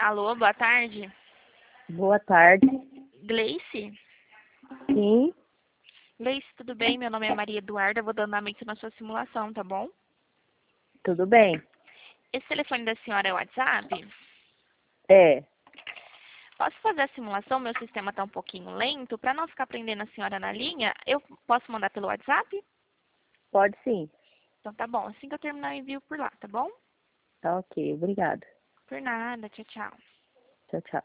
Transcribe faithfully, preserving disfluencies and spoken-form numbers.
Alô, boa tarde. Boa tarde. Gleice? Sim, Gleice, tudo bem? Meu nome é Maria Eduarda, eu vou dando andamento na sua simulação, tá bom? tudo bem. Esse telefone da senhora é o WhatsApp? É, Posso fazer a simulação? Meu sistema está um pouquinho lento. Para não ficar prendendo a senhora na linha, eu posso mandar pelo WhatsApp? pode sim. Então tá bom. Assim que eu terminar, eu envio por lá, tá bom? Tá ok, obrigada. Por nada. Tchau, tchau. Tchau, tchau.